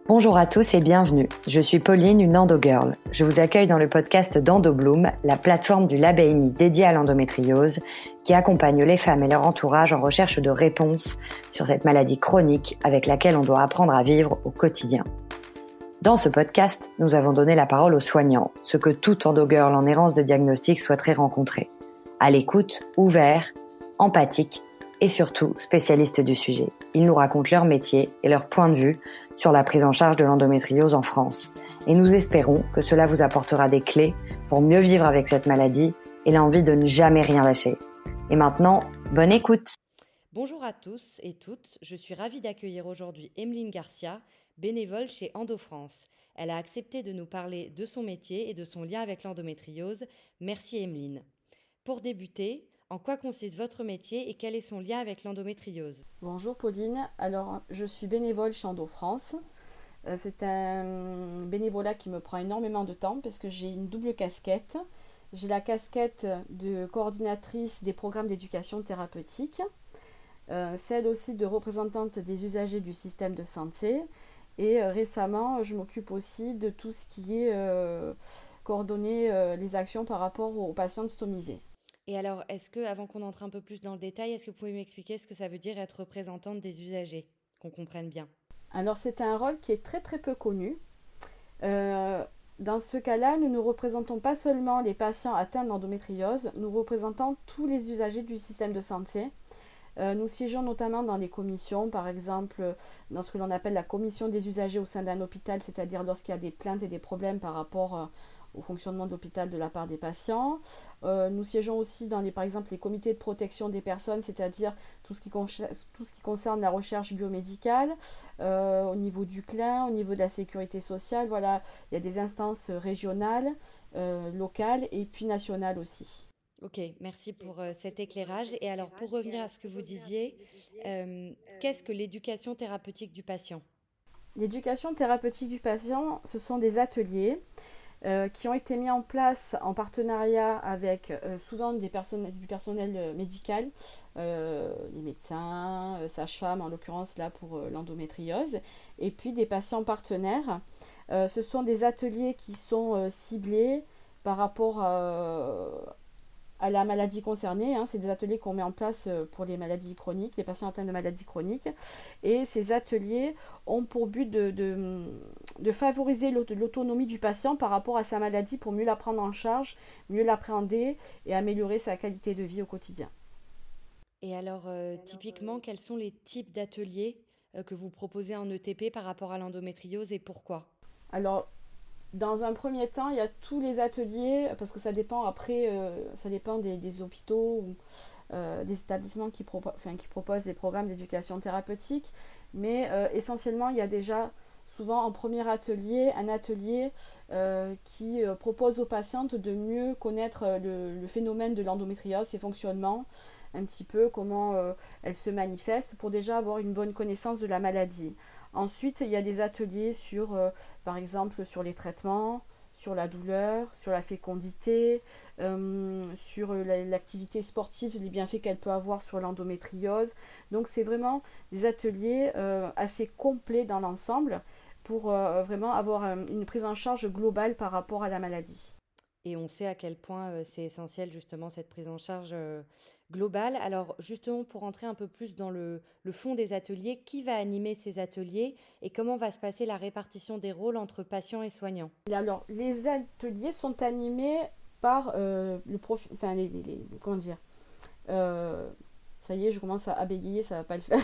Bonjour à tous et bienvenue. Je suis Pauline, une endo-girl. Je vous accueille dans le podcast d'EndoBloom, la plateforme du LabAMI dédiée à l'endométriose, qui accompagne les femmes et leur entourage en recherche de réponses sur cette maladie chronique avec laquelle on doit apprendre à vivre au quotidien. Dans ce podcast, nous avons donné la parole aux soignants, ce que toute endo-girl en errance de diagnostic souhaiterait rencontrer. À l'écoute, ouvert, empathique et surtout spécialistes du sujet. Ils nous racontent leur métier et leur point de vue sur la prise en charge de l'endométriose en France. Et nous espérons que cela vous apportera des clés pour mieux vivre avec cette maladie et l'envie de ne jamais rien lâcher. Et maintenant, bonne écoute. Bonjour à tous et toutes, je suis ravie d'accueillir aujourd'hui Emeline Garcia, bénévole chez EndoFrance. Elle a accepté de nous parler de son métier et de son lien avec l'endométriose. Merci Emeline. Pour débuter, en quoi consiste votre métier et quel est son lien avec l'endométriose ? Bonjour Pauline, alors je suis bénévole chez EndoFrance. C'est un bénévolat qui me prend énormément de temps parce que j'ai une double casquette. J'ai la casquette de coordinatrice des programmes d'éducation thérapeutique, celle aussi de représentante des usagers du système de santé et récemment je m'occupe aussi de tout ce qui est coordonner les actions par rapport aux patientes stomisées. Et alors, avant qu'on entre un peu plus dans le détail, est-ce que vous pouvez m'expliquer ce que ça veut dire être représentante des usagers, qu'on comprenne bien ? Alors c'est un rôle qui est très très peu connu. Dans ce cas-là, nous ne représentons pas seulement les patients atteints d'endométriose, nous représentons tous les usagers du système de santé. Nous siégeons notamment dans les commissions, par exemple dans ce que l'on appelle la commission des usagers au sein d'un hôpital, c'est-à-dire lorsqu'il y a des plaintes et des problèmes par rapport au fonctionnement de l'hôpital de la part des patients. Nous siégeons aussi dans par exemple les comités de protection des personnes, c'est-à-dire tout ce qui concerne la recherche biomédicale, au niveau du CLIN, au niveau de la sécurité sociale. Voilà, il y a des instances régionales, locales et puis nationales aussi. Ok, merci pour cet éclairage. Et alors, pour revenir à ce que vous disiez, qu'est-ce que l'éducation thérapeutique du patient ? L'éducation thérapeutique du patient, ce sont des ateliers qui ont été mis en place en partenariat avec souvent du personnel médical, les médecins, sages-femmes en l'occurrence là pour l'endométriose, et puis des patients partenaires. Ce sont des ateliers qui sont ciblés par rapport à la maladie concernée. C'est des ateliers qu'on met en place pour les maladies chroniques, les patients atteints de maladies chroniques. Et ces ateliers ont pour but de favoriser l'autonomie du patient par rapport à sa maladie pour mieux la prendre en charge, mieux l'appréhender et améliorer sa qualité de vie au quotidien. Et alors, typiquement, quels sont les types d'ateliers que vous proposez en ETP par rapport à l'endométriose et pourquoi ? Alors, dans un premier temps, il y a tous les ateliers, parce que ça dépend après, ça dépend des hôpitaux ou des établissements qui proposent des programmes d'éducation thérapeutique. Mais essentiellement, il y a déjà souvent en premier atelier, un atelier qui propose aux patientes de mieux connaître le phénomène de l'endométriose, ses fonctionnements, un petit peu comment elle se manifeste, pour déjà avoir une bonne connaissance de la maladie. Ensuite, il y a des ateliers par exemple, sur les traitements, sur la douleur, sur la fécondité, sur l'activité sportive, les bienfaits qu'elle peut avoir sur l'endométriose. Donc, c'est vraiment des ateliers assez complets dans l'ensemble pour vraiment avoir une prise en charge globale par rapport à la maladie. Et on sait à quel point c'est essentiel justement cette prise en charge globale. Alors justement pour entrer un peu plus dans le fond des ateliers, qui va animer ces ateliers et comment va se passer la répartition des rôles entre patients et soignants ? Et alors les ateliers sont animés par comment dire, ça y est, je commence à bégayer, ça va pas le faire.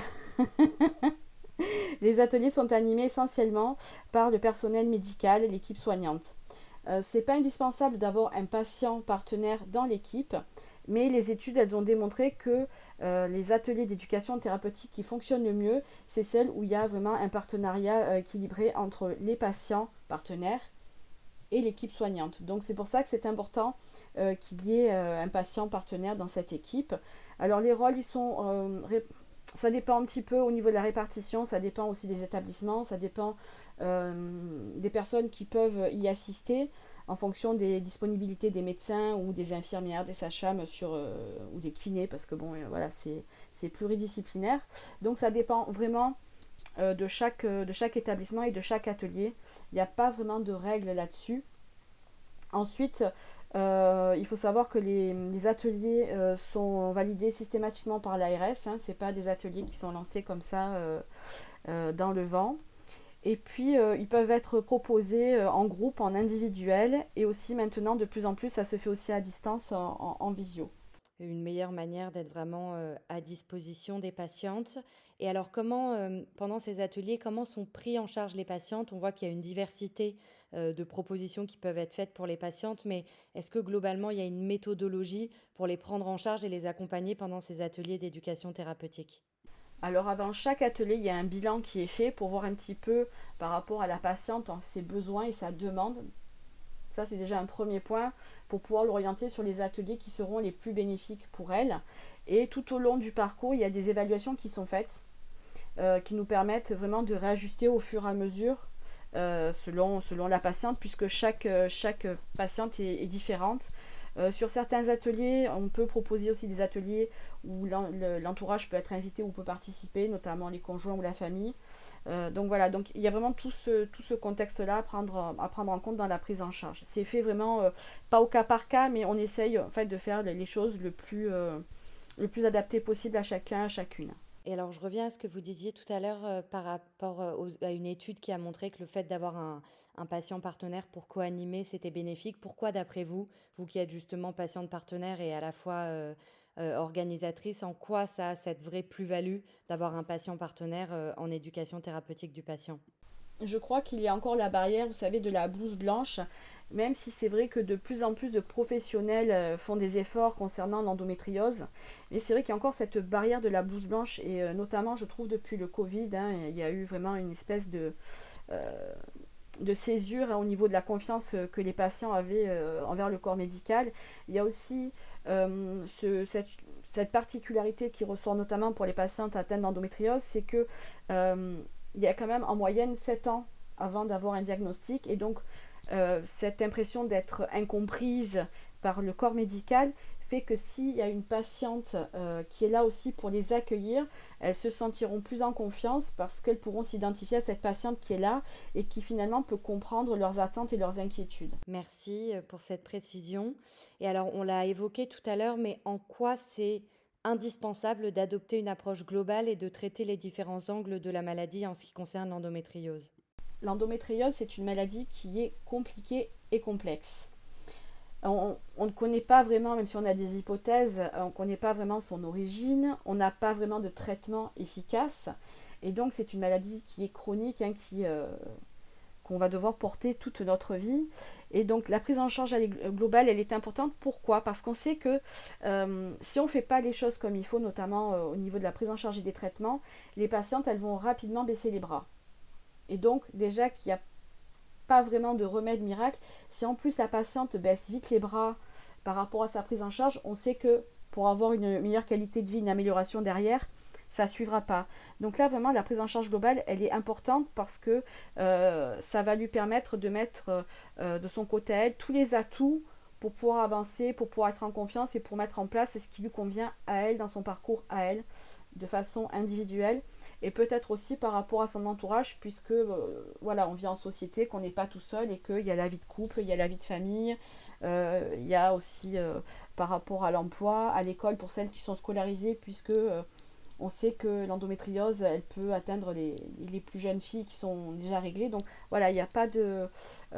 Les ateliers sont animés essentiellement par le personnel médical et l'équipe soignante. C'est pas indispensable d'avoir un patient partenaire dans l'équipe, mais les études elles ont démontré que les ateliers d'éducation thérapeutique qui fonctionnent le mieux, c'est celles où il y a vraiment un partenariat équilibré entre les patients partenaires et l'équipe soignante. Donc c'est pour ça que c'est important qu'il y ait un patient partenaire dans cette équipe. Alors les rôles, ça dépend un petit peu au niveau de la répartition, ça dépend aussi des établissements, ça dépend des personnes qui peuvent y assister en fonction des disponibilités des médecins ou des infirmières, des sages-femmes ou des kinés, parce que voilà, c'est pluridisciplinaire. Donc ça dépend vraiment de chaque établissement et de chaque atelier. Il n'y a pas vraiment de règles là-dessus. Ensuite, il faut savoir que les ateliers sont validés systématiquement par l'ARS. Ce n'est pas des ateliers qui sont lancés comme ça dans le vent. Et puis, ils peuvent être proposés en groupe, en individuel. Et aussi, maintenant, de plus en plus, ça se fait aussi à distance en visio. Une meilleure manière d'être vraiment à disposition des patientes. Et alors, pendant ces ateliers, comment sont pris en charge les patientes? On voit qu'il y a une diversité de propositions qui peuvent être faites pour les patientes, mais est-ce que globalement, il y a une méthodologie pour les prendre en charge et les accompagner pendant ces ateliers d'éducation thérapeutique? Alors avant chaque atelier, il y a un bilan qui est fait pour voir un petit peu par rapport à la patiente, ses besoins et sa demande. Ça, c'est déjà un premier point pour pouvoir l'orienter sur les ateliers qui seront les plus bénéfiques pour elle. Et tout au long du parcours, il y a des évaluations qui sont faites, qui nous permettent vraiment de réajuster au fur et à mesure selon la patiente, puisque chaque patiente est différente. Sur certains ateliers, on peut proposer aussi des ateliers où l'entourage peut être invité ou peut participer, notamment les conjoints ou la famille. Donc voilà, donc il y a vraiment tout ce contexte-là à prendre en compte dans la prise en charge. C'est fait vraiment pas au cas par cas, mais on essaye en fait de faire les choses le plus adapté possible à chacun, à chacune. Et alors, je reviens à ce que vous disiez tout à l'heure par rapport à une étude qui a montré que le fait d'avoir un patient partenaire pour co-animer, c'était bénéfique. Pourquoi, d'après vous, vous qui êtes justement patiente partenaire et à la fois organisatrice, en quoi ça a cette vraie plus-value d'avoir un patient partenaire en éducation thérapeutique du patient? Je crois qu'il y a encore la barrière, vous savez, de la blouse blanche, même si c'est vrai que de plus en plus de professionnels font des efforts concernant l'endométriose. Mais c'est vrai qu'il y a encore cette barrière de la blouse blanche, et notamment, je trouve, depuis le Covid, il y a eu vraiment une espèce de césure au niveau de la confiance que les patients avaient envers le corps médical. Il y a aussi cette particularité qui ressort notamment pour les patientes atteintes d'endométriose, c'est que il y a quand même en moyenne 7 ans avant d'avoir un diagnostic, et donc cette impression d'être incomprise par le corps médical fait que s'il y a une patiente qui est là aussi pour les accueillir, elles se sentiront plus en confiance parce qu'elles pourront s'identifier à cette patiente qui est là et qui finalement peut comprendre leurs attentes et leurs inquiétudes. Merci pour cette précision. Et alors, on l'a évoqué tout à l'heure, mais en quoi c'est indispensable d'adopter une approche globale et de traiter les différents angles de la maladie en ce qui concerne l'endométriose? L'endométriose, c'est une maladie qui est compliquée et complexe. On ne connaît pas vraiment, même si on a des hypothèses, on ne connaît pas vraiment son origine, on n'a pas vraiment de traitement efficace, et donc c'est une maladie qui est chronique, qu'on va devoir porter toute notre vie. Et donc la prise en charge globale, elle est importante. Pourquoi? Parce qu'on sait que si on ne fait pas les choses comme il faut, notamment au niveau de la prise en charge et des traitements, les patientes, elles vont rapidement baisser les bras. Et donc déjà qu'il n'y a pas vraiment de remède miracle, si en plus la patiente baisse vite les bras par rapport à sa prise en charge, on sait que pour avoir une meilleure qualité de vie, une amélioration derrière, ça ne suivra pas. Donc là, vraiment, la prise en charge globale, elle est importante parce que ça va lui permettre de mettre de son côté à elle tous les atouts pour pouvoir avancer, pour pouvoir être en confiance et pour mettre en place ce qui lui convient à elle, dans son parcours à elle, de façon individuelle. Et peut-être aussi par rapport à son entourage, puisque voilà, on vit en société, qu'on n'est pas tout seul et qu'il y a la vie de couple, il y a la vie de famille, il y a aussi par rapport à l'emploi, à l'école pour celles qui sont scolarisées, puisque on sait que l'endométriose, elle peut atteindre les plus jeunes filles qui sont déjà réglées. Donc voilà, il n'y a pas de...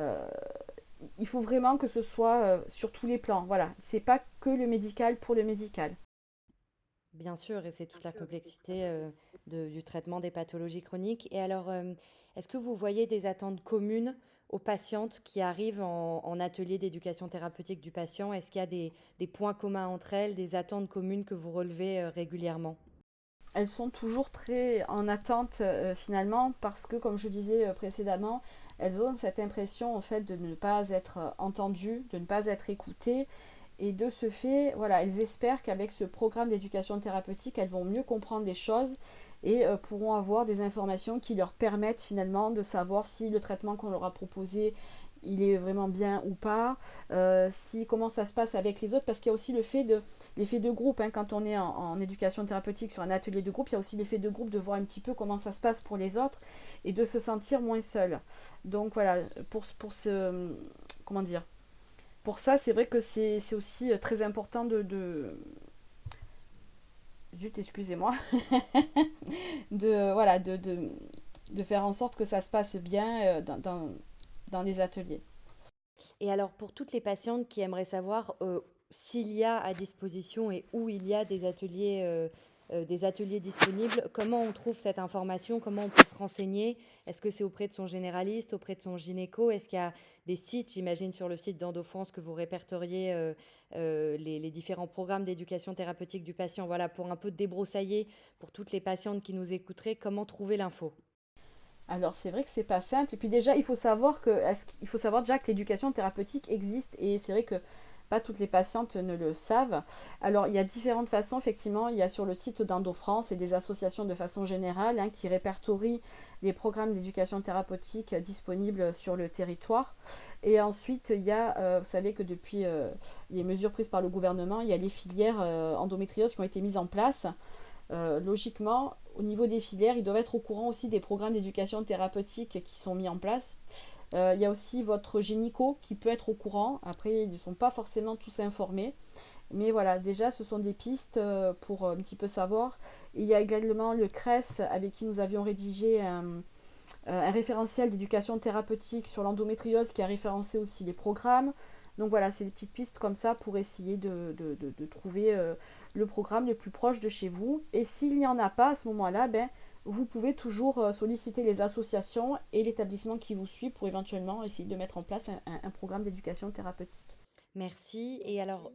il faut vraiment que ce soit sur tous les plans. Voilà, c'est pas que le médical pour le médical. Bien sûr, et c'est toute la complexité du traitement des pathologies chroniques. Et alors, est-ce que vous voyez des attentes communes aux patientes qui arrivent en atelier d'éducation thérapeutique du patient? Est-ce qu'il y a des points communs entre elles, des attentes communes que vous relevez régulièrement? Elles sont toujours très en attente finalement parce que, comme je disais précédemment, elles ont cette impression en fait de ne pas être entendues, de ne pas être écoutées. Et de ce fait, voilà, elles espèrent qu'avec ce programme d'éducation thérapeutique, elles vont mieux comprendre les choses et pourront avoir des informations qui leur permettent finalement de savoir si le traitement qu'on leur a proposé il est vraiment bien ou pas, comment ça se passe avec les autres, parce qu'il y a aussi l'effet de groupe, hein, quand on est en éducation thérapeutique sur un atelier de groupe, il y a aussi l'effet de groupe de voir un petit peu comment ça se passe pour les autres et de se sentir moins seul. Donc voilà, comment dire, pour ça, c'est vrai que c'est aussi très important Zut, excusez-moi, voilà, de faire en sorte que ça se passe bien dans les ateliers. Et alors, pour toutes les patientes qui aimeraient savoir s'il y a à disposition et où il y a des ateliers disponibles, comment on trouve cette information? Comment on peut se renseigner? Est-ce que c'est auprès de son généraliste, auprès de son gynéco? Est-ce qu'il y a des sites, j'imagine sur le site d'EndoFrance, que vous répertoriez les différents programmes d'éducation thérapeutique du patient? Voilà, pour un peu débroussailler pour toutes les patientes qui nous écouteraient, comment trouver l'info? Alors c'est vrai que c'est pas simple. Et puis déjà, il faut savoir déjà que l'éducation thérapeutique existe. Et c'est vrai que pas toutes les patientes ne le savent. Alors il y a différentes façons, effectivement. Il y a sur le site d'EndoFrance et des associations de façon générale, hein, qui répertorient les programmes d'éducation thérapeutique disponibles sur le territoire. Et ensuite, il y a, vous savez que depuis les mesures prises par le gouvernement, il y a les filières endométriose qui ont été mises en place. Logiquement, au niveau des filières, ils doivent être au courant aussi des programmes d'éducation thérapeutique qui sont mis en place. Il y a aussi votre gynéco qui peut être au courant. Après, ils ne sont pas forcément tous informés. Mais voilà, déjà, ce sont des pistes pour un petit peu savoir. Il y a également le CRES avec qui nous avions rédigé un référentiel d'éducation thérapeutique sur l'endométriose qui a référencé aussi les programmes. Donc voilà, c'est des petites pistes comme ça pour essayer de trouver le programme le plus proche de chez vous. Et s'il n'y en a pas à ce moment-là, vous pouvez toujours solliciter les associations et l'établissement qui vous suit pour éventuellement essayer de mettre en place un programme d'éducation thérapeutique. Merci. Et alors,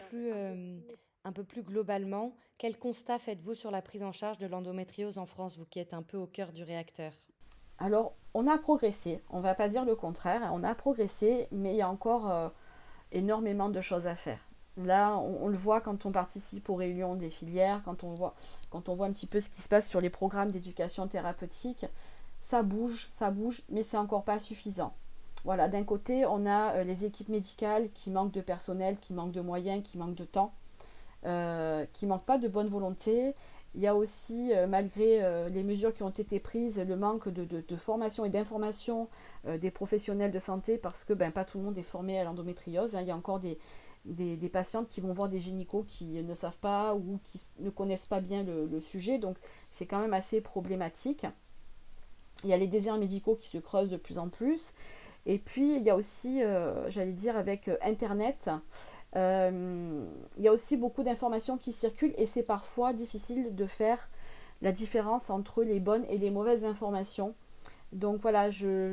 un peu plus globalement, quel constat faites-vous sur la prise en charge de l'endométriose en France, vous qui êtes un peu au cœur du réacteur? Alors, on a progressé, on ne va pas dire le contraire, on a progressé, mais il y a encore énormément de choses à faire. Là, on le voit quand on participe aux réunions des filières, quand on voit un petit peu ce qui se passe sur les programmes d'éducation thérapeutique, ça bouge, mais c'est encore pas suffisant. Voilà, d'un côté, on a les équipes médicales qui manquent de personnel, qui manquent de moyens, qui manquent de temps, qui manquent pas de bonne volonté. Il y a aussi, malgré les mesures qui ont été prises, le manque de formation et d'information des professionnels de santé parce que pas tout le monde est formé à l'endométriose, hein. Il y a encore des patientes qui vont voir des gynécos qui ne savent pas ou qui ne connaissent pas bien le sujet, donc c'est quand même assez problématique. Il y a les déserts médicaux qui se creusent de plus en plus. Et puis, il y a aussi, j'allais dire, avec Internet, il y a aussi beaucoup d'informations qui circulent et c'est parfois difficile de faire la différence entre les bonnes et les mauvaises informations. Donc voilà,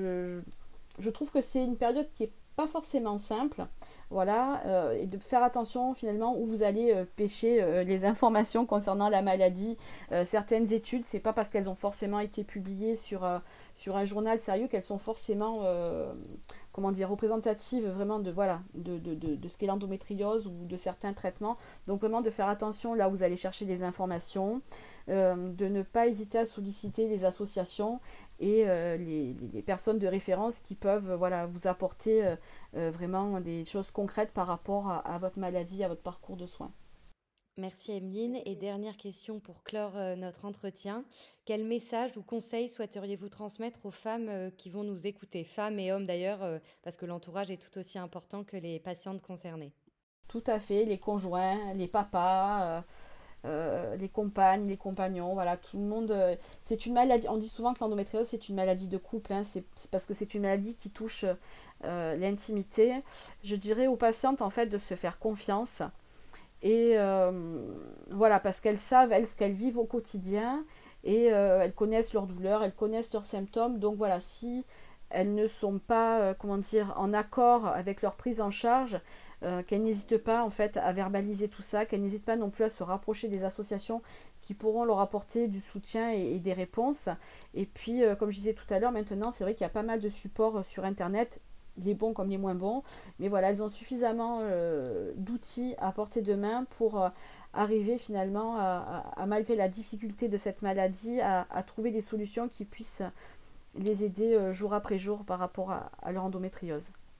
je trouve que c'est une période qui n'est pas forcément simple. Voilà, et de faire attention finalement où vous allez pêcher les informations concernant la maladie. Certaines études, c'est pas parce qu'elles ont forcément été publiées sur un journal sérieux qu'elles sont forcément comment dire, représentatives vraiment de ce qu'est l'endométriose ou de certains traitements. Donc vraiment de faire attention là où vous allez chercher des informations, de ne pas hésiter à solliciter les associations et les personnes de référence qui peuvent vous apporter vraiment des choses concrètes par rapport à votre maladie, à votre parcours de soins. Merci Emeline. Et dernière question pour clore notre entretien. Quel message ou conseil souhaiteriez-vous transmettre aux femmes qui vont nous écouter, femmes et hommes d'ailleurs, parce que l'entourage est tout aussi important que les patientes concernées? Tout à fait, les conjoints, les papas, les compagnes, les compagnons, voilà, tout le monde. C'est une maladie, on dit souvent que l'endométriose c'est une maladie de couple, hein, c'est parce que c'est une maladie qui touche l'intimité. Je dirais aux patientes en fait de se faire confiance et voilà, parce qu'elles savent, elles, ce qu'elles vivent au quotidien et elles connaissent leurs douleurs, elles connaissent leurs symptômes. Donc voilà, si elles ne sont pas, comment dire, en accord avec leur prise en charge, qu'elles n'hésitent pas en fait à verbaliser tout ça, qu'elles n'hésitent pas non plus à se rapprocher des associations qui pourront leur apporter du soutien et des réponses. Et puis, comme je disais tout à l'heure, maintenant, c'est vrai qu'il y a pas mal de supports sur Internet, les bons comme les moins bons, mais voilà, elles ont suffisamment d'outils à portée de main pour arriver finalement malgré la difficulté de cette maladie, à trouver des solutions qui puissent les aider jour après jour par rapport à leur endométriose.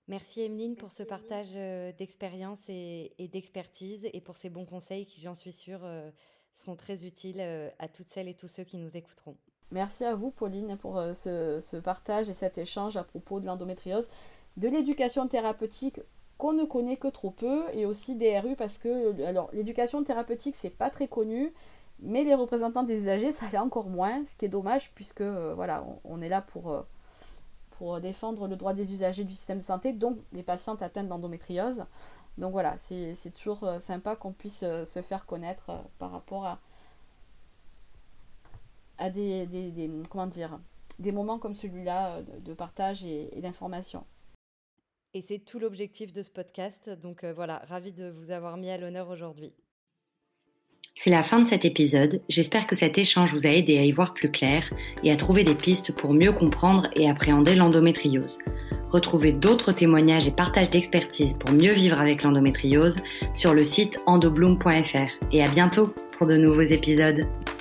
Merci Emeline pour ce partage d'expérience et d'expertise et pour ces bons conseils qui, j'en suis sûre, seront très utiles à toutes celles et tous ceux qui nous écouteront. Merci à vous Pauline pour ce partage et cet échange à propos de l'endométriose, de l'éducation thérapeutique qu'on ne connaît que trop peu et aussi des RU parce que alors, l'éducation thérapeutique c'est pas très connu, mais les représentants des usagers ça l'est encore moins, ce qui est dommage puisque voilà, on est là pour défendre le droit des usagers du système de santé, donc les patientes atteintes d'endométriose. Donc voilà, c'est toujours sympa qu'on puisse se faire connaître par rapport à des moments comme celui-là de partage et d'information. Et c'est tout l'objectif de ce podcast, donc voilà, ravie de vous avoir mis à l'honneur aujourd'hui. C'est la fin de cet épisode, j'espère que cet échange vous a aidé à y voir plus clair et à trouver des pistes pour mieux comprendre et appréhender l'endométriose. Retrouvez d'autres témoignages et partages d'expertise pour mieux vivre avec l'endométriose sur le site endobloom.fr et à bientôt pour de nouveaux épisodes.